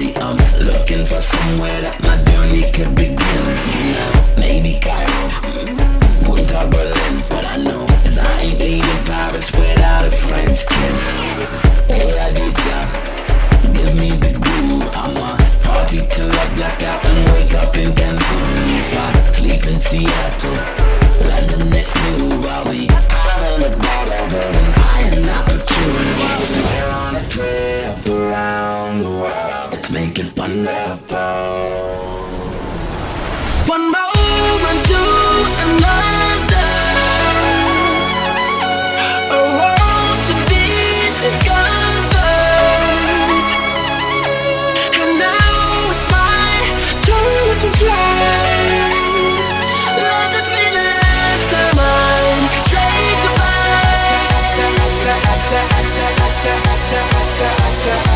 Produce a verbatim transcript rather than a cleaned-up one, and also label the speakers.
Speaker 1: See, I'm looking for somewhere that my journey could begin. Maybe Cairo, Punta Berlin, but I know as I ain't leaving Paris without a French kiss. Hey, I do tell, give me the groove. I'ma party till I black out and wake up in Cancun. If I sleep in Seattle, like the next move, I'll be having a bottle and I am not opportunity. We're on a trip around the world. Let's make it wonderful. One moment to another, a world to be discovered. And now it's my turn to fly. Let this be the last time I say goodbye.